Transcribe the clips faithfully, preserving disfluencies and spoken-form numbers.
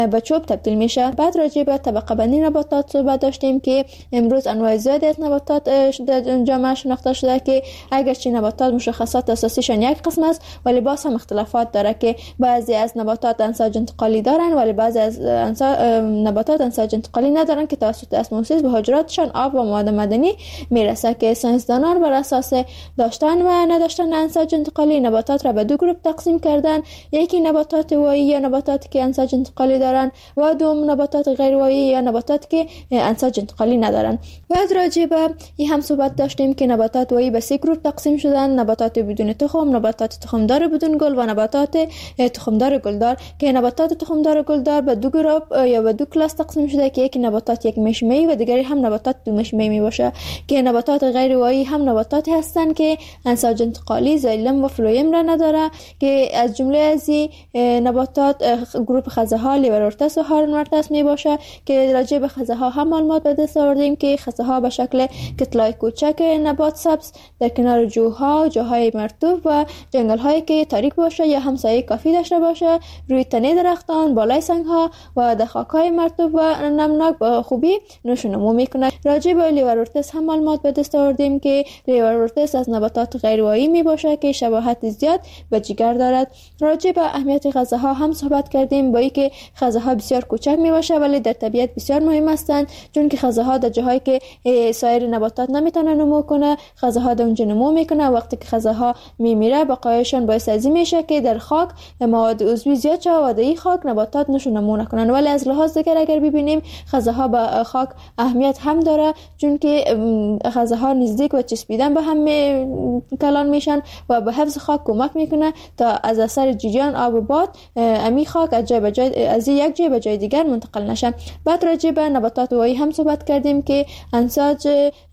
به چوب تبدیل میشه. بعد راجع به طبقه بندی نباتات صحبت داشتیم که امروز انواع زیادی از نباتات در جامعه شناخته شده که اگرچه نباتات مشخصات اساسیشان یک قسم است ولی باز هم اختلافات داره که بعضی از نباتات انساج انتقالی دارن ولی بعضی از نباتات انساج انتقالی ندارن که توسط اسموسیس به حجراتشان آب و مواد معدنی میرسه که ساینسدانان بر اساس داشتن و نداشتن انساج انتقالی نباتات را به دو گروه تقسیم کردن. یکی نباتات وایی یا نباتاتی که انساج انتقالی دارن و دوم نباتات غیر وایی یا نباتاتی که انساج انتقالی ندارن. بعد راجع به این هم صحبت داشتیم که نباتات وایی به سه گروه تقسیم شدن: نباتات بدون تخم، نباتات تخمدار بدون گل و نباتات تخمدار گلدار که نباتات تخمدار گلدار به دو گروه یا به دو کلاس تقسیم شده که یکی نباتات یک مشمه‌ای و دیگری هم نباتات دو مشمه‌ای می باشه که نباتات غیر وایی هم نباتاتی هستند که انساج انتقالی زایلم و فلویم را نداره که از جمله از این نباتات گروه خزه ها لیورورتس و هارنورتس می باشه که راجع به خزه ها هم معلومات به دست آوردیم که خزه ها به شکل کتلای کوچک نبات سبز در کنار جوها، جاهای مرطوب و جنگل هایی که تاریک باشه یا همسایه کافی داشته باشه، روی تنه درختان، بالای سنگ ها و در خاک های مرطوب و نمناک با خوبی نشو نمو میکنه. راجع به لیورورتس هم معلومات به دست آوردیم که لیورورتس از نباتات غیر وایی می باشه که شباهت زیاد به جگر دارد. راجع به اهمیت خزه ها هم صحبت کردیم با اینکه خزه ها بسیار کوچک می باشه ولی در طبیعت بسیار مهم هستند چون که خزه ها در جاهایی که سایر نباتات نمیتونه نمو کنه خزه ها در اونجا نمو میکنه. وقتی که خزه ها میمیره بقایاشون باعث از این میشه که در خاک مواد عضوی زیاد شه و در این خاک نباتات نشو نمو نکنن. ولی از لحاظ دیگر اگر ببینیم خزه ها به خاک اهمیت هم داره چون که خزه ها نزدیک و چسبیدن به هم کلان میشن و به حفظ خاک کمک میکنه تا از اثر جریان آب و باد امی خاک از جای به جای از یک جای به جای دیگر منتقل نشه. بعد راجع به نباتات وایی هم صحبت کردیم که انساج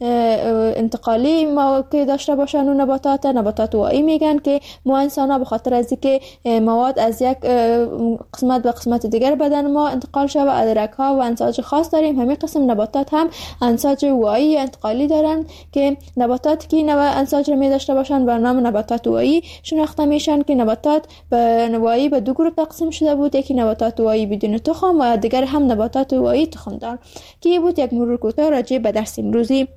انتقالی ما که داشته باشن و نباتات نباتات وایی میگن که ما انسان ها به خاطر از اینکه مواد از یک قسمت به قسمت دیگر بدن ما انتقال شده و ادرک ها و انساج خاص داریم، همین قسم نباتات هم انساج وایی انتقالی دارن که نباتاتی که نوع انساج رو می داشته باشن به نام نباتات وایی شناخته میشن که نباتات به وایی به دو گروه تقسیم شده بود، یکی نباتات وایی بدون تخم و دیگر هم نباتات وایی تخم دار که بود یک مرور کوتاه راجع به درس امروزی.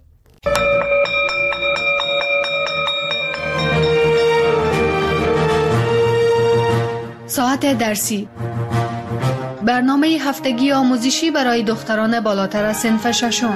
ساعت درسی، برنامه هفتگی آموزشی برای دختران بالاتر از صنف ششم.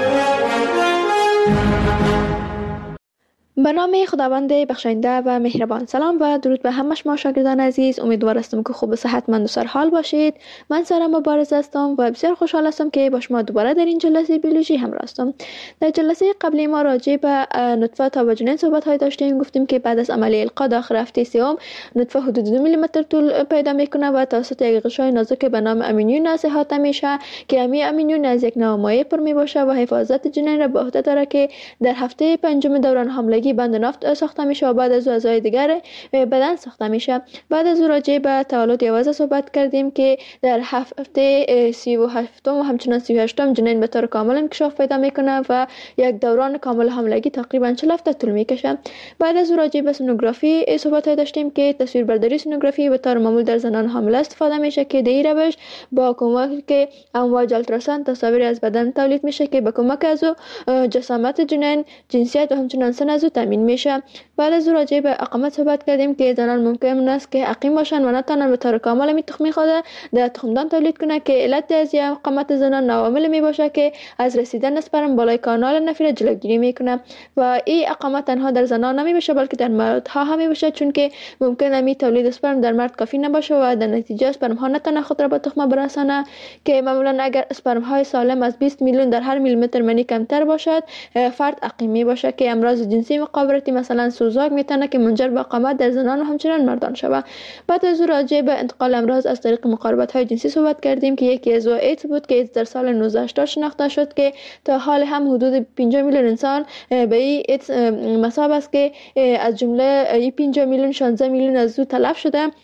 به نام خداوند بخشنده و مهربان. سلام و درود به همه شما شاگردان عزیز. امیدوار هستم که خوب و صحتمند و سرحال باشید. من سارا مبارز هستم و بسیار خوشحال هستم که با شما دوباره در این جلسه بیولوژی همراه هستم. در جلسه قبلی ما راجع به نطفه تا وجنین صحبت های داشتیم. گفتیم که بعد از عملیه القا داخل هفته سوم نطفه حدود دو میلی متر طول پیدا میکنه و توسط یک غشای نازک به نام امینیون احاطه میشه که امی امینیون از یک نوع مایع پر میباشه و حفاظت جنین را به عهده داره که در هفته پنجم دوران حاملگی بند نفت ساخته میشه و بعد از اعضای دیگر بدن ساخته میشه. بعد از راجع به تولد یوازه صحبت کردیم که در هفته سی و هفتم و همچنان سی و هشتم جنین به طور کامل انکشاف پیدا میکنه و یک دوران کامل حاملگی تقریبا چهل هفته طول میکشه. بعد از راجع به سونوگرافی صحبت داشتیم که تصویربرداری سونوگرافی به طور معمول در زنان حامل استفاده میشه که در این روش با کمک امواج التراساند تصاویر از بدن تولید میشه که با کمک از جسامت جنین، جنسیت و همچنان سن از تامین میشه. بعد از راجع به اقامت صحبت کردیم که زنان ممکن است که عقیم باشن و نتونن به طور کامل می تخمی خود در تخمدان تولید کنه که علت از اقامت زنان عوامل می باشه که از رسیدن اسپرم بالای کانال نفیر جلوگیری میکنه و این اقامت تنها در زنان نمی باشه بلکه در مردها هم می باشه چون که ممکن است تولید اسپرم در مرد کافی نباشه و در نتیجه اسپرم ها نتونه خود را به تخم برسانه که معمولا اگر اسپرم های سالم از بیست میلیون در هر میلیمتر منی کمتر باشد فرد عقیم می باشه که امراض جنسی مقابرتی مثلا سوزاک میتونه که منجر به اقامت در زنان و همچنان مردان شود. بعد از راجع به انتقال امراض از طریق مقاربت های جنسی صحبت کردیم که یکی از ایدز بود که ایدز در سال نوزده هشتاد شناخته شد که تا حال هم حدود پنجاه میلیون انسان به این ایدز مصاب است که از جمله این پنجاه میلیون شانزده میلیون از او تلف شده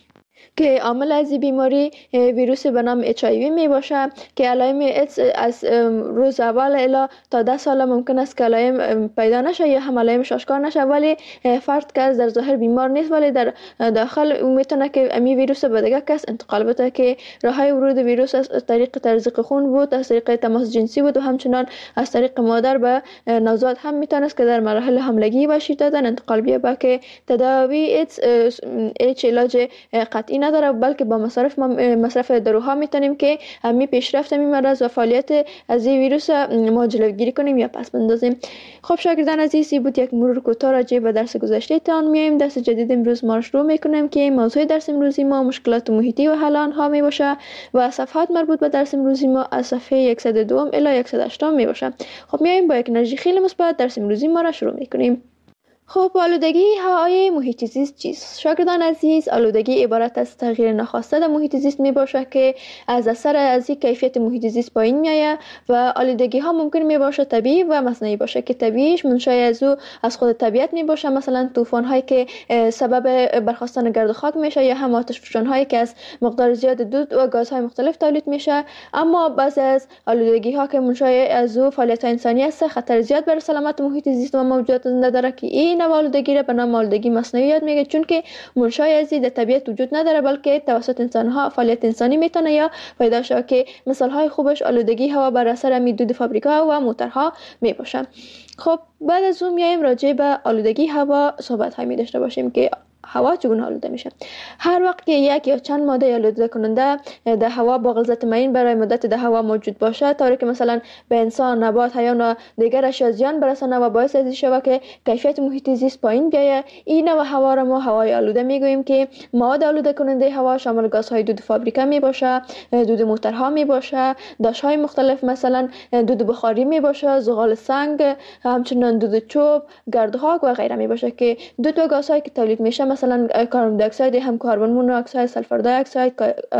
که عامل از این بیماری ویروس به نام اچ آی وی می باشه که علائم ایدز از روز اول الی تا ده سال ممکن است که علائم پیدا نشه یا هم علائمش آشکار نشه، ولی فرد که از در ظاهر بیمار نیست ولی در داخل میتونه که امی ویروس به دیگه کس انتقال بده، که راه های ورود ویروس از طریق تزریق خون بود، از طریق تماس جنسی بود و همچنان از طریق مادر به نوزاد هم میتونست که در مراحل حملگی و شیر دادن انتقال بیابه، که تداوی ایدز هیچ علاج قطعی نداره، بلکه با مصرف مصرف داروها میتونیم که همین پیشرفت می مرض و فعالیت از این ویروس ما جلوگیری کنیم یا پس بندازیم. خب شاگردان عزیز، بود یک مرور کوتاه راجع به درس گذشته تان. میایم درس جدید امروز ما شروع میکنیم که موضوع درس امروزی ما مشکلات محیطی و حل آنها می باشه و صفحات مربوط به درس امروزی ما از صفحه صد و دو الی صد و هشت می باشه. خب میایم با یک انرژی خیلی مثبت درس امروزی ما را شروع میکنیم. خب آلودگی هوای محیط زیست چیست؟ شاگردان عزیز، آلودگی عبارت از تغییر ناخواسته در محیط زیست می باشه که از اثر از این کیفیت محیط زیست پایین میآید و آلودگی ها ممکن می باشه طبیعی و مصنوعی باشه، که طبیعیش منشأ از او از خود طبیعت می باشه، مثلا طوفان هایی که سبب برخاستن گرد و خاک میشه یا هم آتش فشان هایی که از مقدار زیاد دود و گازهای مختلف تولید میشه. اما بعضی از آلودگی ها که منشأ از او فعالیت انسانی است خطر زیاد بر سلامت محیط زیست و موجودات زنده داره، که این آلودگی را به نام آلودگی مصنوعی یاد میگه، چون که منشأ از این در طبیعت وجود نداره بلکه توسط انسان ها فعالیت انسانی میتونه یا پیدا شه، که مثال های خوبش آلودگی هوا بر اثر دود فابریکا و موتورها می باشه. خب بعد از اون میایم راجع به آلودگی هوا صحبت های می داشته باشیم که هوا چگونه آلوده میشه. هر وقت که یک یا چند ماده آلوده کننده در هوا با غلظت معین برای مدت در هوا موجود باشه، طوری که مثلا به انسان، نبات، حیوان و دیگر اشیا زیان برسانه و باعث از این شود که کیفیت محیط زیست پایین بیاید، این نوع هوا را ما هوای آلوده میگوییم. که مواد آلوده کننده هوا شامل گازهای دود فابریکا می باشه، دود موتورها می باشه، داشهای مختلف مثلا دود بخاری می باشه، زغال سنگ، همچنین دود چوب، گرد و خاک و غیره می باشه، که دود و گازهایی که تولید میشه مثلا کربن دی اکساید، هم کربن مونوکساید، سلفر دی اکساید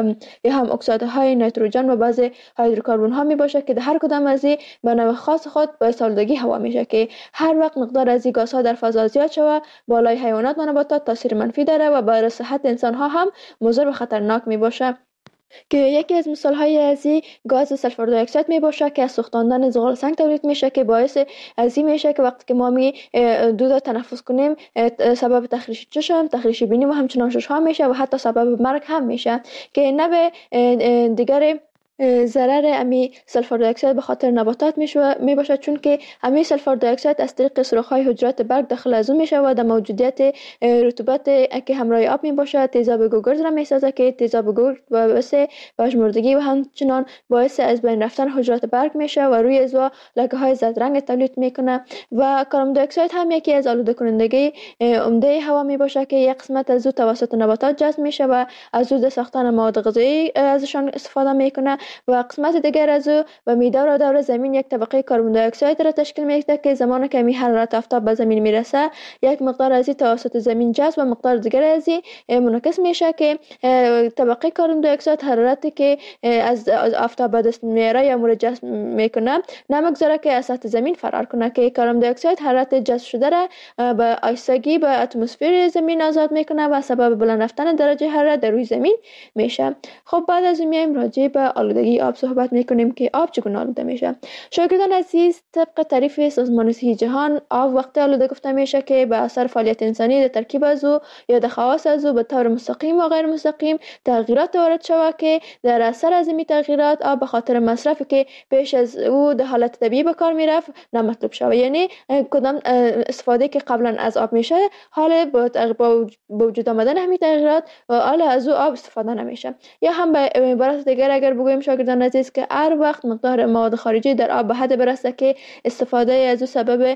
یا هم اکسیدهای نیتروژن و بعضی هیدروکربن ها می باشه، که در هر کدام از این به نوع خاص خود باعث آلودگی هوا میشه. که هر وقت مقدار از این گازها در فضا زیاد شود بالای حیوانات و نباتات تاثیر منفی داره و برای صحت انسان ها هم مضر و خطرناک می باشه. که یکی از مثال های از این گاز سلفر دی اکساید می باشه که از سوختاندن زغال سنگ تولید میشه، که باعث از این میشه که وقتی که ما می دود تنفس کنیم سبب تخریش چشم، تخریش بینی و همچنان شش ها میشه و حتی سبب مرگ هم میشه. که نوع دیگر ضرر امی سلفر دی اکساید به خاطر نباتات میشه می باشه، چون که امی سلفر دی اکساید از طریق سوراخ‌های حجرات برگ داخل از اون میشه و در موجودیت رطوبت که همراه آب می باشه تیزاب گوگرد را میسازه، که تیزاب گوگرد باعث پژمردگی و همچنان باعث از بین رفتن حجرات برگ میشه و روی ازوا لکه های زرد رنگ تولید میکنه. و کربن دی اکساید هم یکی از آلوده کنندگی عمده هوا می باشه، که یک قسمت از او توسط نباتات جذب میشه و از او در ساختن مواد غذایی ازشان استفاده میکنه و قسمت دیگر از او و می دور دور زمین یک طبقه کربن دی اکساید را تشکیل میده، که زمانی که می حرارت آفتاب به زمین میرسه یک مقدار از این توسط زمین جذب و مقدار دیگر از این منعکس میشه، که طبقه کربن دی اکساید حرارتی که از آفتاب به دست میاره یا مورد جذب میکنه نمیگذاره که از سطح زمین فرار کنه، که کربن دی اکساید حرارت جذب شده را به آهستگی به اتمسفر زمین آزاد میکنه و سبب بلند رفتن درجه حرارت در روی زمین میشه. خب بعد از میایم راجع به آلودگی آب صحبت میکنیم که آب چگونه آلوده میشه. شاگردان عزیز، طبق تعریف سازمان صحی جهان آب وقتی آلوده گفته میشه که به اثر فعالیت انسانی در ترکیب از او یا در خواص از او به طور مستقیم و غیر مستقیم تغییرات وارد شود، که در اثر از این تغییرات آب به خاطر مصرفی که پیش از او در حالت طبیعی به کار میرفت نامطلوب شود. یعنی کدام استفاده که قبلا از آب میشه حال با وجود آمدن همین تغییرات و حال از او آب استفاده نمیشه. یا هم به عبارت دیگر اگر بگوییم شاگردان عزیز که هر وقت مقدار مواد خارجی در آب به حد برسه که استفاده از او سبب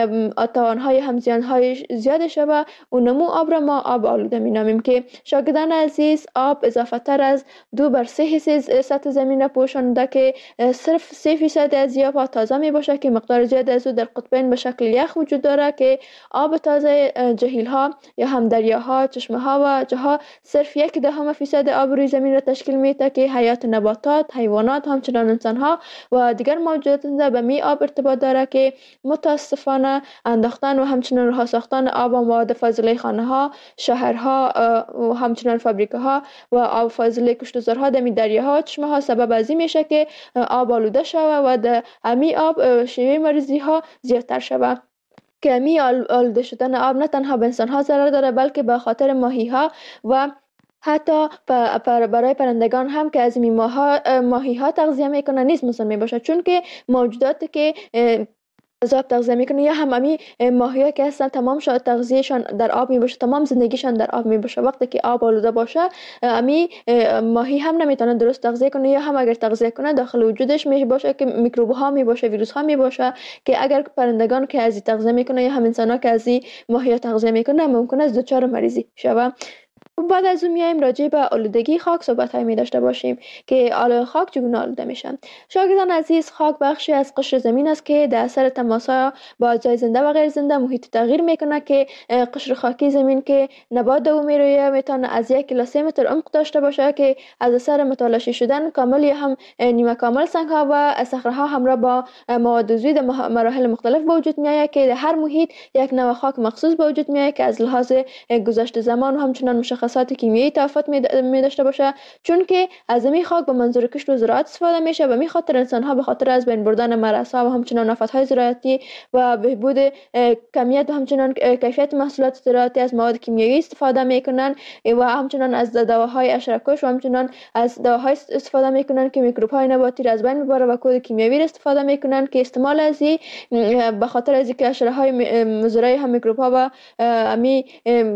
توانهای همزیانهای زیاد شود و نمو آب را ما آب آلوده مینامیم. که شاگردان عزیز آب اضافه تر از دو بر سه حصه سطح زمین را پوشانده، که صرف سه فیصد از آب تازه می باشه، که مقدار زیاد از او در قطبین به شکل یخ وجود داره. که آب تازه جهیل ها یا هم دریاها، چشمه ها و جاها صرف یک دهم فیصد آب روی زمین را تشکیل میده، که حیات نباتات نباتات، حیوانات، همچنان انسان ها و دیگر موجودات زنده به می آب ارتباط داره که متاسفانه انداختن و همچنان رها ساختن آب و مواد فاضله خانه ها، شهرها و همچنان فابریکه ها و آب فاضله کشتزارها در دریاها و چشمه ها سبب از این میشه که آب آلوده شوه و در امی آب شیوع مریضی ها زیادتر شوه. که امی آلوده شدن آب نه تنها به انسان ها ضرر داره بلکه به خاطر ماهی ها و حتی برای پرندگان هم که از این ماهی ها تغذیه میکنه نیز مسمم می باشه، چون که موجوداتی که از آب تغذیه میکنه یا هم امی ماهی ها که هستن تمام شد تغذیهشان در آب می باشه، تمام زندگیشان در آب می باشه. وقتی که آب آلوده باشه امی ماهی هم نمیتونه درست تغذیه کنه یا هم اگر تغذیه کنه داخل وجودش می باشه که میکروب ها می باشه، ویروس ها می باشه که اگر پرندگان که از تغذیه میکنه یا هم انسان ها که از ماهی ها تغذیه میکنه ممکن است دچار مریضی شوه. بعد از اون میایم راجع به آلودگی خاک صحبت های می داشته باشیم که خاک چگونه آلوده میشن. شاگردان عزیز، خاک بخشی از قشر زمین است که در اثر تماس ها با اجزای زنده و غیر زنده محیط تغییر میکنه که قشر خاکی زمین که نبات دومی رویه میتونه از یک الی سه متر عمق داشته باشه که از اثر متلاشی شدن کامل یا هم نیمه کامل سنگ ها و صخره ها همراه با مواد عضوی در مراحل مختلف به وجود میآید که در هر محیط یک نوع خاک مخصوص به وجود میآید که از لحاظ گذشته زمان و همچنان مشخصات کیمیایی تفاوت می داشته باشه، چون که از این خاک به منظور کشت و زراعت استفاده میشه و می خاطر انسان ها به خاطر از بین بردن مرزها و همچنان آفت‌های زراعتی و بهبود کمیت و همچنان کیفیت محصولات زراعتی از مواد کیمیایی استفاده میکنن و همچنان از دواهای حشره‌کش و همچنان از دواهای استفاده میکنن که میکروب های نباتی را از بین میبره و کود کیمیایی را استفاده میکنن که استعمال از این به خاطر از اینکه حشره های مضر هم میکروب ها و امی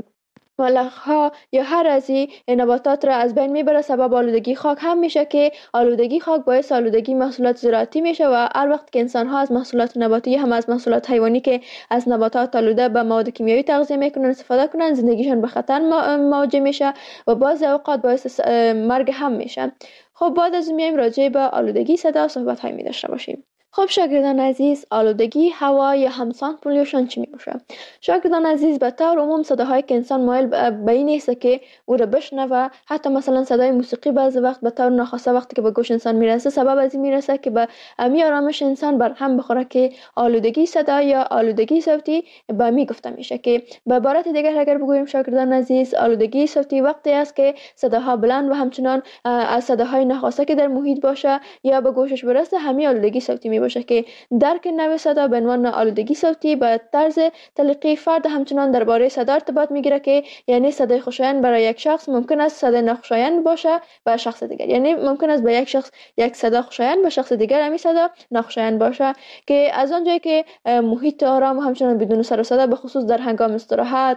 ملخ ها یا هر از این نباتات را از بین میبره سبب آلودگی خاک هم میشه که آلودگی خاک باعث آلودگی محصولات زراعتی میشه و هر وقت که انسان ها از محصولات نباتی هم از محصولات حیوانی که از نباتات آلوده به مواد کیمیایی تغذیه میکنن استفاده کنن زندگیشان به خطر مواجه میشه و بعضی اوقات باعث مرگ هم میشه. خب بعد از میایم راجع به آلودگی صدا صحبت های می داشته باشیم. خب شاگردان عزیز، آلودگی هوا یا هم ساوند پولیوشن چی می باشه؟ شاگردان عزیز، به طور عموم صداهایی که انسان مایل به این است که او را بشنوه، حتی مثلا صدای موسیقی بعضی وقت به طور ناخواسته وقتی که به گوش انسان میرسه سبب از این میرسه که به امی آرامش انسان بر هم بخوره که آلودگی صدا یا آلودگی صوتی به می گفته میشه. که به عبارت دیگر اگر بگوییم شاگردان عزیز، آلودگی صوتی وقتی است که صداها بلند و همچنان از صداهای ناخواسته که در محیط باشه یا به گوشش برسه همین آلودگی صوتی می باشه که درک نوع صدا به عنوان آلودگی صوتی به طرز تلقی فرد همچنان درباره صدا ارتباط میگیره که یعنی صدای خوشایند برای یک شخص ممکن است صدای ناخوشایند باشه به شخص دیگر، یعنی ممکن است به یک شخص یک صدا خوشایند به شخص دیگر همین صدا ناخوشایند باشه. که از آنجایی که محیط آرام و همچنان بدون سر و صدا به خصوص در هنگام استراحت،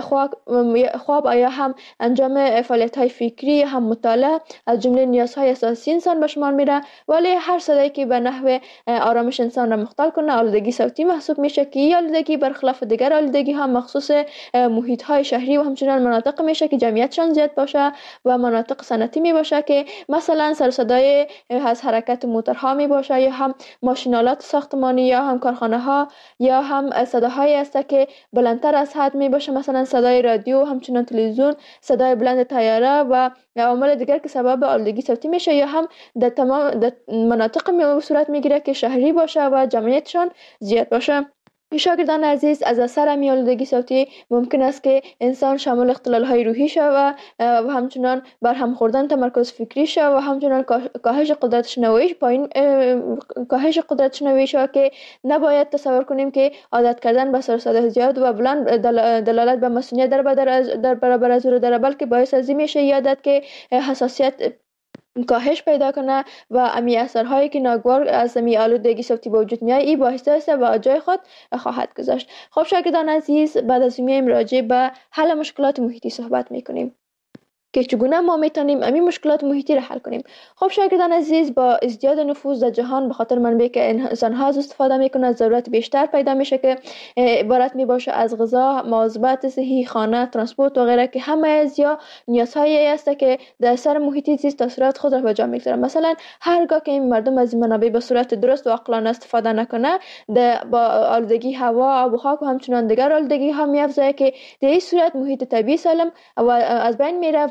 خواب یا هم انجام فعالیت های فکری هم مطالعه از جمله نیازهای اساسی انسان به شمار میره، ولی هر صدایی که به نحو آرامش انسان را مختل کنه آلودگی صوتی محسوب میشه که این آلودگی برخلاف دیگر آلودگی ها مخصوص محیط های شهری و همچنان مناطق میشه که جمعیتشان زیاد باشه و مناطق صنعتی می باشه که مثلا سر صدای از حرکت موتورها می باشه یا هم ماشینالات ساختمانی یا هم کارخانه ها یا هم صداهایی است که بلندتر از حد می باشه، مثلا صدای رادیو، همچنان تلویزیون، صدای بلند طیاره و عوامل دیگر که سبب آلودگی صوتی میشه یا هم در تمام در مناطق می صورت میگیره که شهری باشه و جمعیتشان زیاد باشه. شاگردان عزیز، از اثر همین آلودگی صوتی ممکن است که انسان شامل اختلال های روحی شود و همچنان بر هم خوردن تمرکز فکری شود و همچنان کاهش قدرت شنواییش پایین کاهش قدرت شنوایی شود که نباید تصور کنیم که عادت کردن به سر صدا زیاد و بلند دلالت به مسئولیت در در برابر از او داره، بلکه باعث از این میشه یادت که حساسیت کاهش پیدا کنه و امی اثرهایی که ناگوار از امی آلودگی صوتی به وجود میاد ای باعث است و جای خود خواهد گذاشت. خب شاگردان عزیز، بعد از میایم راجع به حل مشکلات محیطی صحبت میکنیم که چگونه ما میتونیم همین مشکلات محیطی را حل کنیم. خب شاگردان عزیز، با ازدیاد نفوذ در جهان به خاطر منبعی که انسان ها از استفاده میکنه ضرورت بیشتر پیدا میشه که عبارت میباشه از غذا، مواظبت صحی، خانه، ترانسپورت و غیره که همه از یا نیازهایی است که در اثر محیطی زیست تاثیرات خود را به جا میگذارن. مثلا هرگاه که این مردم از این منابع به صورت درست و عاقلانه استفاده نکنه با آلودگی هوا، آب و خاک و همچنان دیگر آلودگی ها میافزاید که در این صورت محیط طبیعی سالم و از بین میره و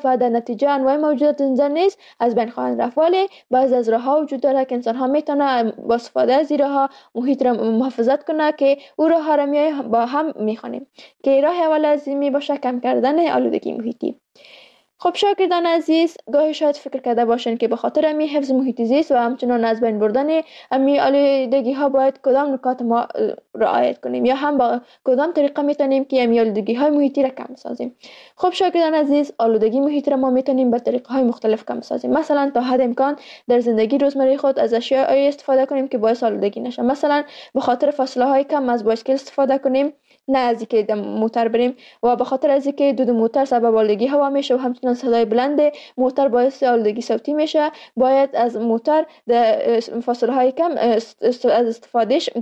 و در نتیجه انواع موجودات زنده نیز از بین خواهند رفت. ولی بعضی از راه‌ها وجود داره که انسان ها میتونه با استفاده از این راه‌ها محیط را محافظت کنه که او راه‌ها را می با هم میخوانیم که راه اول از این می باشه کم کردن آلودگی محیطی. خب شاگردان عزیز، گاهی شاید فکر کرده باشین که به خاطر امی حفظ محیط زیست و همچنان از بین بردن امی آلودگی ها باید کدام نکات ما رعایت کنیم یا هم با کدام طریقه میتونیم که امی آلودگی های محیطی را کم سازیم. خب شاگردان عزیز، آلودگی محیط را ما میتونیم به طریقه های مختلف کم سازیم. مثلا تا حد امکان در زندگی روزمره خود از اشیاء استفاده کنیم که باعث آلودگی نشه. مثلا به خاطر فاصله های کم از بایسکل استفاده کنیم، نه از اینکه در موتور بریم، و به خاطر از اینکه دود موتور سبب آلودگی هوا میشه و همچنین صدای بلند موتور باعث آلودگی صوتی میشه، باید از موتور در فاصله های کم از استفادهش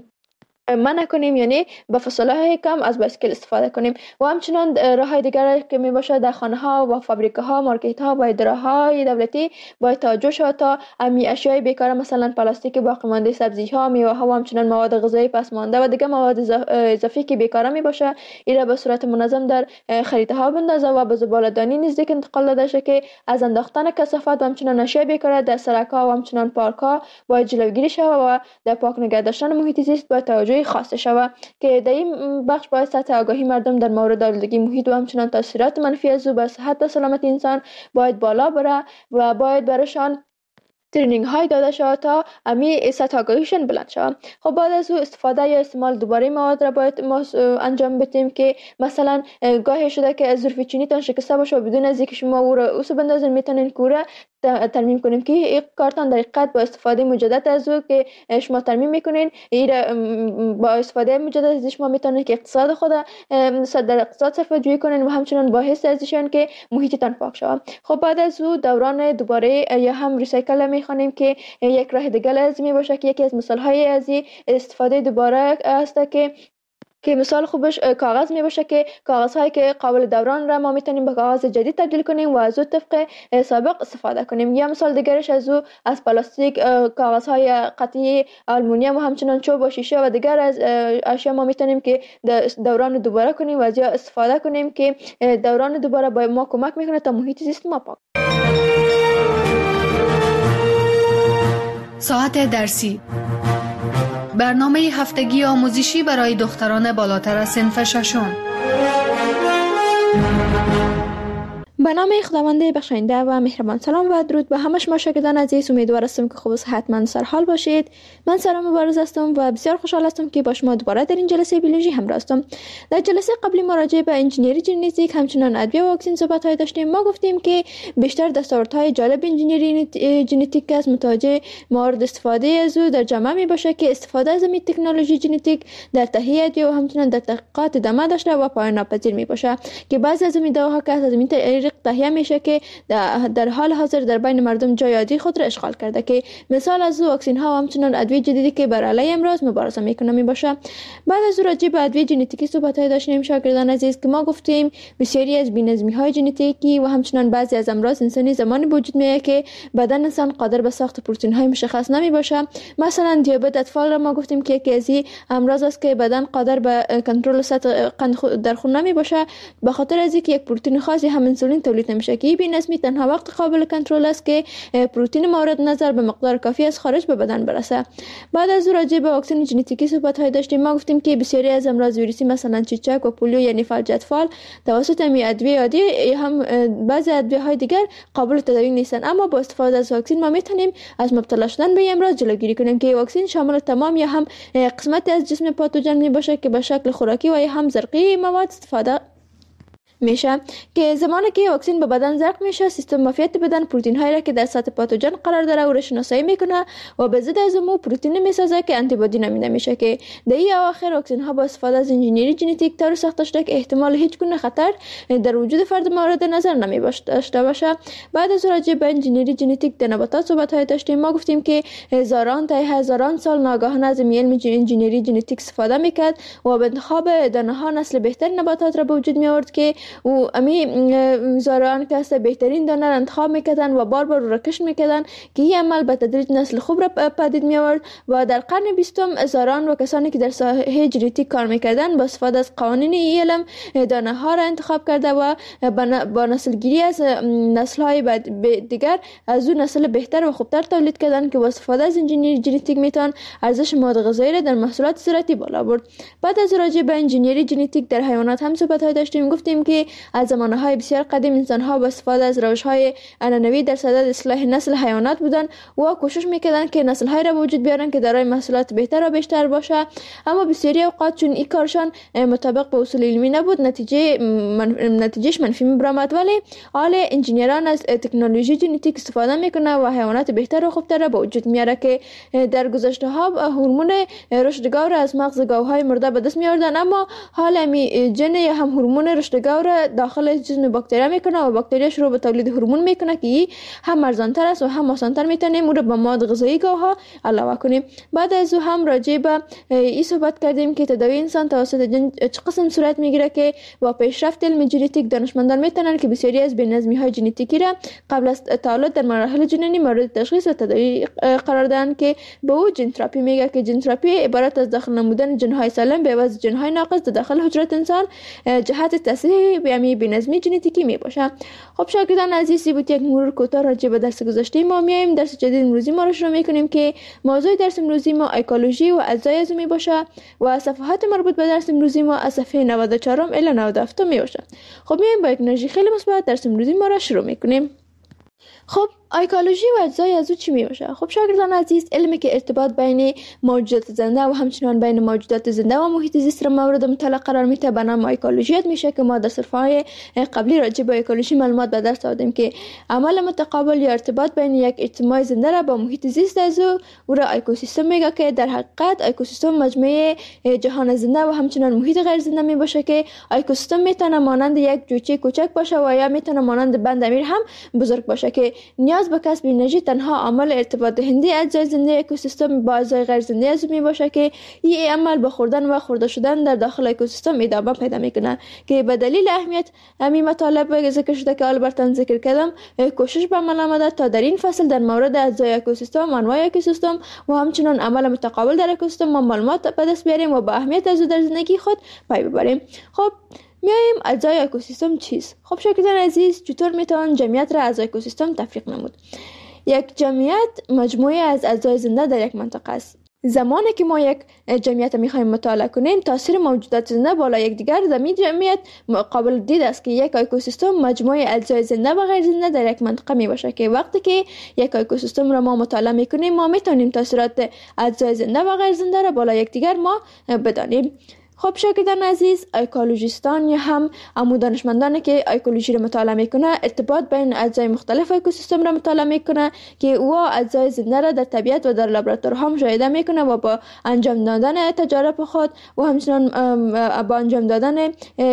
منع کنیم، یعنی به فاصله های کم از بایسکل استفاده کنیم. و همچنان راه های دیگر که می باشه در خانه ها و فابریکه ها، مارکت ها، باید راه های دولتی باید توجه شود تا امی اشیای بیکار مثلا پلاستیک باقی مانده، سبزی ها، میوه ها و همچنان مواد غذایی پس مانده و دیگه مواد اضافی که بیکار می باشه اینا به صورت منظم در خریطه ها بندازه و به زباله دانی نزدیک انتقال داده شه که از انداختن کثافت و همچنان اشیای بیکار در سرک ها و همچنان پارک ها باید جلوگیری شود و در پاک نگه داشتن محیط زیست باید توجه خاص شود که در این بخش باید سطح آگاهی مردم در مورد آلودگی محیط و همچنان تاثیرات منفی از او بر صحت و سلامت انسان باید بالا بره و باید برشان ترینینگ های داده شود تا امی سطح آگاهیشون بلند شود. خب بعد از او استفاده یا استعمال دوباره مواد را باید ما انجام بدیم که مثلا گاهی شده که ظرف چینی تان شکسته باشه و بدون از اینکه شما او را اوسو بندازین میتونین که او را ترمیم کنیم که یک کارتون در حقیقت با استفاده مجدد از او که شما ترمیم میکنین، این با استفاده مجدد از شما میتونین که اقتصاد خود در اقتصاد صرفه جویی کنین و همچنان باعث ازشون که محیطتان پاک شود. خب بعد از او دوران دوباره یا هم ریسایکل میخوانیم که یک راه دیگه از می باشه که یکی از مثال های از استفاده دوباره است که که مثال خوبش کاغذ می باشه که کاغذ هایی که قابل دوران را ما میتونیم به کاغذ جدید تبدیل کنیم و از او طبق سابق استفاده کنیم. یا مثال دیگرش از او از پلاستیک، کاغذ های قطعی آلومینیوم و همچنان چوب و شیشه و دیگر از اشیا ما میتونیم که دوران دوباره کنیم و از یا استفاده کنیم که دوران دوباره با ما کمک میکنه تا محیط زیست ما پاک. ساعت درسی، برنامه هفتگی آموزشی برای دختران بالاتر از صنف ششم. به نام خداوند بخشنده و مهربان. سلام و درود به همه شما شاگردان عزیز. امیدوار هستم که خوب و صحتمند سر حال باشید. من سارا مبارز هستم و بسیار خوشحال هستم که با شما دوباره در این جلسه بیولوژی همراه هستم. در جلسه قبلی ما راجع به انجینری ژنتیک همچنان ادویه و واکسن صحبت های داشتیم. ما گفتیم که بیشتر دستاوردهای جالب انجینری ژنتیک از متوجه مورد استفاده از او در جامعه می باشه که استفاده از این تکنولوژی ژنتیک در تهیه ادویه و همچنان در تحقیقات ادامه داشته و پایان ناپذیر می باشه که بعضی از این دواها که از این تهیه میشه که در حال حاضر در بین مردم جای عادی خود را اشغال کرده که مثال از واکسن ها و همچنان ادویه جدیدی که بر علیه امراض مبارزه میکنه می باشه. بعد از راجع به ادویه ژنتیکی صحبت های داشتیم شاگردان عزیز که ما گفتیم بسیاری از بی‌نظمی های ژنتیکی و همچنان بعضی از امراض انسانی زمانی وجود میاد که بدن انسان قادر به ساخت پروتئین های مشخص نمی باشه. مثلا دیابت اطفال را ما گفتیم که یکی از این امراض است که بدن قادر به کنترل سطح قند در خون نمی باشه به خاطر از اینکه یک پروتئین خاصی هم انسولین تولید نمیشه که بی‌نظمی تنها وقت قابل کنترل است که پروتئین مورد نظر به مقدار کافی از خارج به بدن برسه. بعد از راجع به واکسن ژنتیکی صحبت های داشتیم. ما گفتیم که بسیاری از امراض ویروسی مثلا چیچک و پولیو یعنی فلج اطفال توسط می ادویه عادی هم بعضی ادویه های دیگر قابل تداوی نیستن، اما با استفاده از واکسن ما میتونیم از مبتلا شدن به امراض جلوگیری کنیم که واکسن شامل تمام یا هم قسمتی از جسم پاتوژن می باشه که به شکل خوراکی و یا هم زرقی مواد استفاده میشه که زمانی که واکسن به بدن زرق میشه سیستم معافیت بدن پروتئین هایی را که در سطح پاتوژن قرار داره او را شناسایی میکنه و به ضد از اون پروتئین میسازه که آنتی بادی نامیده میشه که در این اواخر واکسن ها با استفاده از انجینری ژنتیک طور ساخته شده که احتمال هیچ گونه خطر در وجود فرد مورد نظر نمی داشته باشه. بعد از راجع به انجینری ژنتیک در نباتات صحبت های داشتیم. ما گفتیم که هزاران تا هزاران سال ناگهان از علم انجینری ژنتیک استفاده میکرد و به انتخاب دانه ها نسل بهتر نباتات را به وجود می آورد که و امی زارعان که است بهترین دانه را انتخاب میکردن و بار بار رکش میکردن که این عمل به تدریج نسل خوب را پدید می آورد و در قرن بیستم زارعان و کسانی که در ساحه ژنتیک کار میکردن با استفاده از قوانین این علم دانه ها را انتخاب کرده و با نسل گیری از نسل های دیگر از اون نسل بهتر و خوبتر تولید کردن که با استفاده از انجینیری ژنتیک میتوان ارزش مواد غذایی را در محصولات زراعتی بالا برد. بعد از راجع به انجینیری ژنتیک در حیوانات هم صحبت های داشتیم. گفتیم که از زمانه های بسیار قدیم انسان ها با استفاده از روش های عنعنوی در صدد اصلاح نسل حیوانات بودند و کوشش میکردند که نسل های را به وجود بیارن که دارای محصولات بهتر و بیشتر باشه، اما بسیاری اوقات چون این کارشان مطابق با اصول علمی نبود نتیجه من... نتیجهش منفی میبرامد. ولی حال انجینیران از تکنولوژی ژنتیک استفاده میکنه و حیوانات بهتر و خوبتر را به وجود میاره که در گذشته ها هورمون رشد گاو را از مغز گاوهای مرده به دست میآوردن، اما حالا می جن یا هم هورمون رشد گاو را داخل جسم باکتریا میکنه و باکتریا شروع به تولید هورمون میکنه که هم ارزانتر است و هم آسانتر میتونیم اون را به مواد غذایی گاوها علاوه کنیم. بعد از او هم راجع به این صحبت کردیم که تداوی انسان توسط جن چه قسم صورت میگیره که با پیشرفت علم ژنتیک دانشمندان میتونن که بسیاری از بی‌نظمی های ژنتیکی را قبل از تولد در مراحل جنینی مورد تشخیص و تداوی قرار دهند که به او ژن تراپی میگه که ژن تراپی عبارت از داخل نمودن ژن های سالم به عوض ژن های ناقص در داخل حجره انسان جهت تصحیح بیامی بی‌نظمی ژنتیکی میباشه. خب شاگردان عزیز، بود یک مرور کوتاه راجع به درس گذشته ما. میایم درس جدید امروزی ما رو شروع میکنیم که موضوع درس امروزی ما اکولوژی و اجزای از می باشه و صفحات مربوط به درس امروزی ما از صفحه نود و چهار الی نود و هفت می باشه. خب میایم با یک انرژی خیلی مثبت درس امروزی ما رو شروع میکنیم. خب ایکولوژی و اجزای از او چی می باشه؟ خب شاگردان عزیز، علمی که ارتباط بین موجودات زنده و همچنان بین موجودات زنده و محیط زیست را مورد مطالعه قرار میده به نام ایکولوژی میشه که ما در صفحه‌های قبلی راجع به ایکولوژی معلومات به دست آوردیم که عمل متقابل یا ارتباط بین یک اجتماع زنده را با محیط زیست از او او را اکوسیستم میگه که در حقیقت اکوسیستم مجموعه جهان زنده و همچنان محیط غیر زنده می باشه که اکوسیستم میتونه مانند یک جوجه کوچک باشه و یا میتونه مانند بند امیر هم بزرگ باشه که نیاز به کسب انرژی تنها عامل ارتباط دهنده اجزای زنده اکوسیستم با اجزای غیر زنده از می باشه که این عمل به خوردن و خورده شدن در داخل اکوسیستم ادامه پیدا میکنه که به دلیل اهمیت همین مطالب ذکر شده که آلبرتن ذکر کردم کوشش به عمل آمده تا در این فصل در مورد اجزای اکوسیستم، انواع اکوسیستم و همچنان عمل متقابل در اکوسیستم ما معلومات به دست بیاریم و با اهمیت از در زندگی خود پی ببریم. خب میایم اجزای اکوسیستم چیست؟ خب شاگردان عزیز، چطور میتوان جمعیت را از اکوسیستم تفریق نمود؟ یک جمعیت مجموعه از اجزای زنده در یک منطقه است. زمانی که ما یک جمعیت میخوایم مطالعه کنیم، تاثیر موجودات زنده بالا یکدیگر در این جمعیت قابل دید است که یک اکوسیستم مجموعه اجزای زنده و غیر زنده در یک منطقه می باشه که وقتی که یک اکوسیستم را ما مطالعه میکنیم ما میتونیم تاثیرات اجزای زنده و غیر زنده را بالا یکدیگر ما بدانیم. خب شاگردان عزیز، ایکولوژیستان یا هم عمو دانشمندانی که ایکولوژی را مطالعه میکنه ارتباط بین اجزای مختلف اکوسیستم را مطالعه میکنه که او اجزای زنده را در طبیعت و در لابراتوارها مشاهده میکنه و با انجام دادن تجارب خود و همچنان با انجام دادن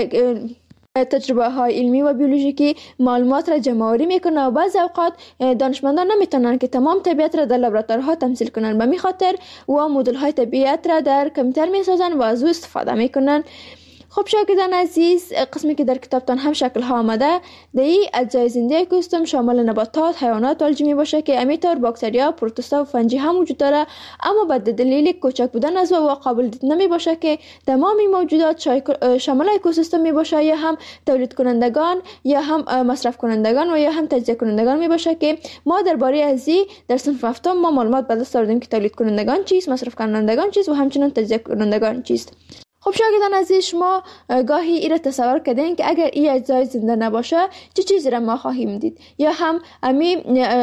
تجربه های علمی و بیولوژیکی معلومات را جمع آوری میکنه و بعضی اوقات دانشمندان نمیتونن که تمام طبیعت را در لابراتوارها تمثیل کنن، به می خاطر و مدل های طبیعت را در کامپیوتر میسازن و از او استفاده میکنن. خب شاگردان عزیز، قسمی که در کتابتان هم شکل ها آمده در این اجزای زنده اکوسیستم شامل نباتات، حیوانات و الجی می باشه که همینطور باکتریا، پروتوستا و فنجی هم وجود داره، اما به دلیل کوچک بودن از و قابل دید نمی باشه که تمام موجودات شامل اکوسیستم می باشه یا هم تولید کنندگان یا هم مصرف کنندگان و یا هم تجزیه کنندگان می باشه که ما درباره از این در صنف هفتم ما معلومات به دست آوردیم که تولید کنندگان چیست، مصرف کنندگان چیست و همچنین تجزیه کنندگان چیست. خب شاگردان عزیز، شما گاهی این را تصور کردین که اگر این اجزای زنده نباشه چه چیزی را ما خواهیم دید، یا هم امی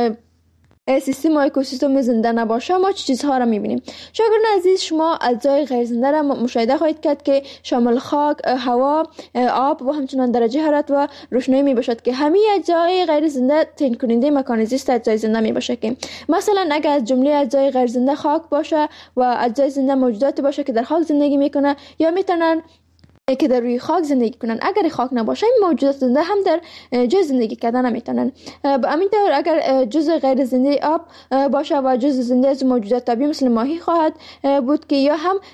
سیستم اکوسیستم زنده نباشه ما چه چیزها را میبینیم. شاگردان عزیز، شما اجزای غیر زنده را مشاهده خواهید کرد که شامل خاک، هوا، آب و همچنان درجه حرارت و روشنایی میباشد که همه اجزای غیر زنده تعیین کننده مکان زیست اجزای زنده میباشه که مثلا اگر از جمله اجزای غیر زنده خاک باشه و اجزای زنده موجودات باشه که در خاک زندگی میکنه یا میتونن که در روی خاک زندگی کنن. اگر خاک نباشه این موجودات زنده هم در جز زندگی کردن نمیتونن. به همین طور اگر جز غیر زنده آب باشه و جز زنده از موجودات طبیعی مثل ماهی خواهد بود که یا هم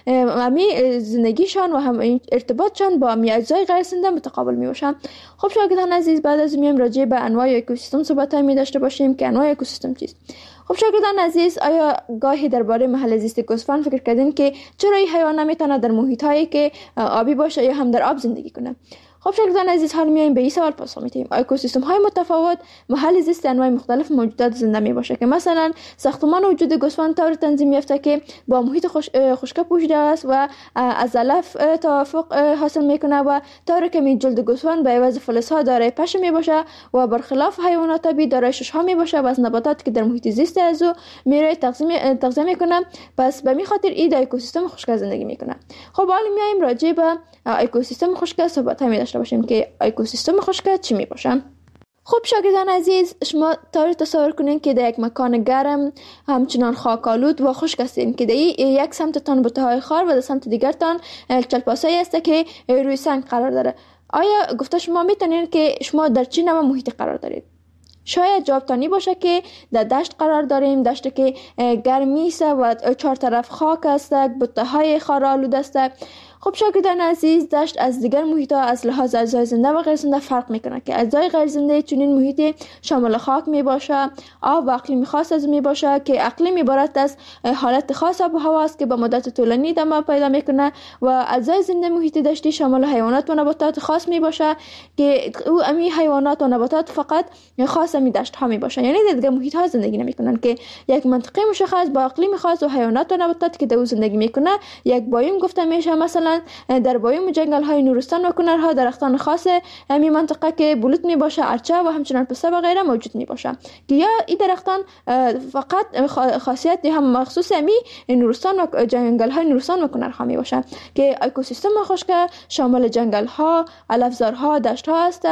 همی زندگیشان و هم ارتباطشان با همی اجزای غیر زنده متقابل می باشن. خب شاگردان عزیز، بعد از میایم راجع به انواع اکوسیستم صحبت می داشته باشیم که انواع اکوسیستم چیست. خب شاگردان عزیز، آیا گاهی درباره محل زیست گوسفند فکر کردین که چرا این حیوان نمیتونه در محیط هایی که آبی باشه یا هم در آب زندگی کنه؟ خب شاگردان عزیز، حال میایم به این سوال پاسخ میدیم. اکوسیستم های متفاوت محل زیست انواع مختلف موجودات زنده می باشه که مثلا ساختمان وجود گوسفند طور تنظیم یافته که با محیط خوش خشک پوشیده است و از علف توافق حاصل میکنه و طور که می جلد گوسفند به عوض فلز ها دارای پشه می باشه و برخلاف حیوانات طبیعی دارای شش ها می باشه و از نباتات که در محیط زیست از او میره تغذیه تغذیه میکنه. پس به می خاطر این در اکوسیستم خشک زندگی میکنه. خب حالا میایم راجع به اکوسیستم خشک صحبت می داشته باشیم که اکوسیستم خشک چی می باشه. خب شاگردان عزیز، شما طور تصور کنین که در یک مکان گرم همچنان خاکالود و خشک هستین که در یک سمت تان بوته‌های خار و در سمت دیگر تان چلپاسایی است که روی سنگ قرار داره. آیا گفته شما میتونین که شما در چه نوع محیطی قرار دارید؟ شاید جواب تانی باشه که در دشت قرار داریم، دشت که گرمی است و چهار طرف خاک است، بوته‌های خارآلود است. خب شاگردان عزیز، دشت از دیگر محیط‌ها از لحاظ اجزای زنده و غیر زنده فرق میکنه که اجزای غیر زنده چنین محیطی شامل خاک می باشه، آب و اقلیم خاص از می باشه که اقلیم عبارت از حالت خاص آب و هوا است که به مدت طولانی ادامه پیدا میکنه و اجزای زنده محیط دشتی شامل حیوانات و نباتات خاص می باشه که او امی حیوانات و نباتات فقط خاص امی دشت ها می باشه، یعنی دیگه محیط ها زندگی نمیکنن که یک منطقه مشخص با اقلیم خاص و حیوانات و نباتات که در او زندگی میکنه یک بایوم گفته میشه. مثلا در بایوم جنگل های نورستان و کنرها درختان خاص همین منطقه که بلوط می باشه، ارچه و همچنان پسته و غیره موجود می باشه که یا این درختان فقط خاصیت هم مخصوص همی نورستان و جنگل های نورستان و کنرها می باشه که اکوسیستم خشک شامل جنگل ها، علفزارها، دشت ها است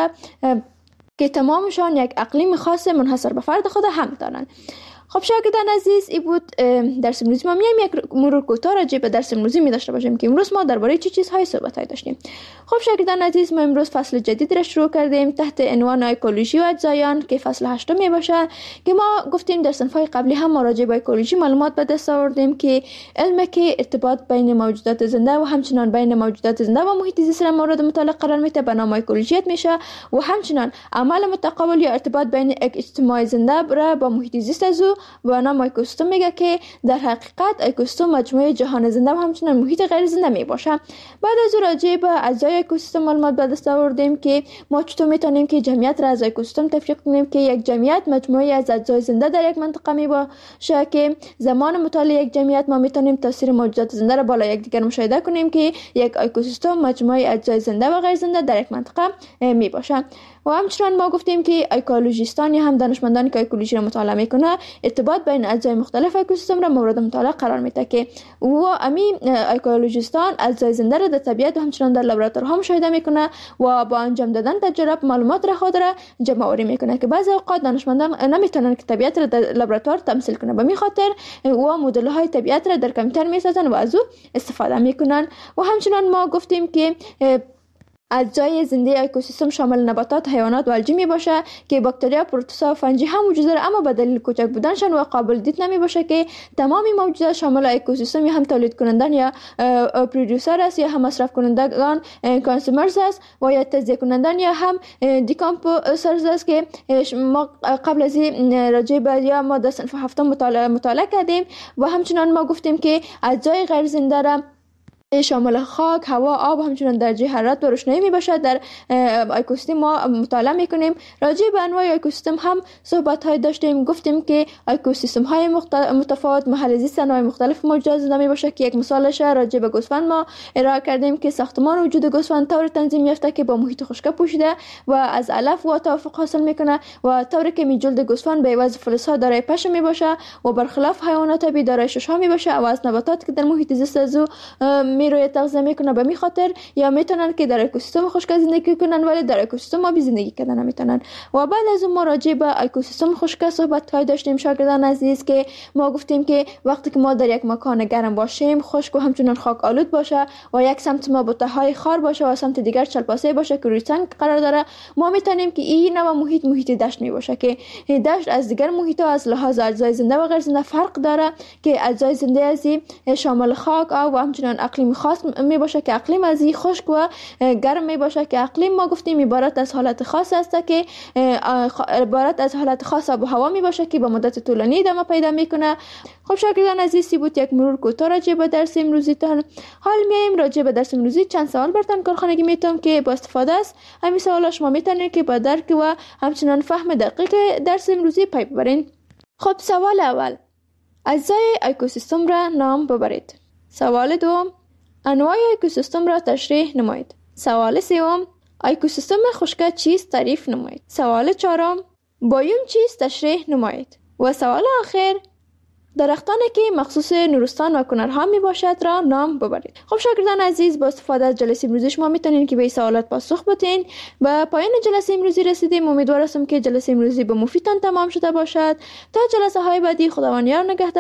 که تمامشان یک اقلیم خاص منحصر به فرد خود هم دارند. خب شاگردان عزیز، این بود درس امروزی ما. میایم یک مرور کوتاه راجع به درس امروزی می داشته باشیم که امروز ما درباره چه چیزهای صحبت های داشتیم. خب شاگردان عزیز، ما امروز فصل جدید را شروع کردیم تحت عنوان اکولوژی و اجزایان که فصل هشتم می باشه که ما گفتیم در صنف‌های قبلی هم ما راجع به اکولوژی معلومات به دست آوردیم که علمی که ارتباط بین موجودات زنده و همچنان بین موجودات زنده و محیط زیست را مورد مطالعه قرار میده به نام اکولوژیت میشه و همچنان عمل متقابل یا ارتباط بین یک اجتماع زنده را با محیط زیست از او و نام اکوسیستم میگه که در حقیقت اکوسیستم مجموعه جهان زنده و همچنان محیط غیر زنده می باشه. بعد از راجع به اجزای اکوسیستم معلومات به دست آوردیم که ما چطور میتونیم که جمعیت را از اکوسیستم تفکیک کنیم که یک جمعیت مجموعه از اجزای زنده در یک منطقه می باشه که زمان مطالعه یک جمعیت ما میتونیم تاثیر موجودات زنده را بالا یکدیگر مشاهده کنیم که یک اکوسیستم مجموعه اجزای زنده و غیر زنده در یک منطقه می باشه. و همچنان ما گفتیم که اکولوژیستان یا هم دانشمندانی که اکولوژی را مطالعه میکنه ارتباط بین اجزای مختلف اکوسیستم را مورد مطالعه قرار میده که و امی اکولوژیستان اجزای زنده را در طبیعت و همچنان در لابراتوارها مشاهده میکنه و با انجام دادن تجربه معلومات را خود را جمع آوری میکنه که بعضی اوقات دانشمندان نمیتونن که طبیعت را در لابراتوار تمثیل کنه، به می خاطر و مدل های طبیعت را در کامپیوتر میسازن و از او استفاده میکنن. و همچنان ما گفتیم که اجزای زنده اکوسیستم شامل نباتات، حیوانات و الجی می باشه که باکتریا، پروتوزا و فنجی هم وجود داره، اما به دلیل کوچک بودنشان و قابل دید نمی باشه که تمامی موجودات شامل اکوسیستم یا هم تولید کنندگان یا پرودوسر است یا هم مصرف کنندگان کانسومرز است و یا تجزیه کنندگان یا هم دیکامپوزرز است که ما قبل از این راجع به یا ما در صنف هفتم مطالعه مطالعه کردیم. و همچنان ما گفتیم که اجزای غیر زنده را شامل خاک، هوا، آب و همچنان درجه حرارت و روشنایی می باشد در اکوسیستم ما مطالعه می کنیم. راجع به انواع اکوسیستم هم صحبت های داشتیم، گفتیم که اکوسیستم های متفاوت محل زیست انواع مختلف موجودات زنده می باشه که یک مثالش راجع به گوسفند ما ارائه کردیم که ساختمان وجود گوسفند طور تنظیم یافته که با محیط خشک پوشیده و از علف و توافق حاصل میکنه و طوری که می جلد گوسفند به عوض فلزها دارای پشه می باشه و برخلاف حیوانات طبیعی دارای شش ها می باشه و از نباتات که در محیط زیست از او میروی تغذیه میکنه به می خاطر یا میتونن که در اکوسیستم خشک زندگی کنن ولی در اکوسیستم آبی زندگی کردن نمیتونن. و بعد از اون ما راجع به اکوسیستم خشک صحبت های داشتیم شاگردان عزیز که ما گفتیم که وقتی که ما در یک مکان گرم باشیم خشک و همچنان خاک آلود باشه و یک سمت ما بوته های خار باشه و سمت دیگر چلپاسه باشه که روی سنگ قرار داره، ما میتونیم که این نوع محیط محیط دشت می باشه که دشت از دیگر محیط ها از لحاظ اجزای زنده و غیر زنده فرق داره که اجزای زنده از شامل خاک آب و همچنان اقلیم خاص می باشه که اقلیم از این خشک و گرم می باشه که اقلیم ما گفتیم عبارت از حالت خاص است که عبارت از حالت خاص آب و هوا می باشه که به مدت طولانی ادامه پیدا میکنه. خب شاگردان عزیز بود یک مرور کوتاه راجع به درس امروزی تان. حال میایم راجع به درس امروزی چند سوال براتون کارخانگی میتونم که با استفاده از همین سوالا شما میتونید که با درک و همچنان فهم دقیق درس امروزی پی ببرین. خب سوال اول، اجزای اکوسیستم را نام ببرید. سوال دوم، انواع اکوسیستم را تشریح نمایید. سوال سوم، اکوسیستم خشک چیست تعریف نمایید. سوال چهارم، بایوم چیست تشریح نمایید. و سوال آخر، درختانی که مخصوص نورستان و کنرها می باشد را نام ببرید. خب شاگردان عزیز با استفاده از جلسه امروزی شما میتونین که به این سوالات پاسخ بدین. به پایان جلسه امروزی رسیدیم. امیدوارم که جلسه امروزی به مفیدتان تمام شده باشد. تا جلسه های بعدی خداوند یار نگهدار.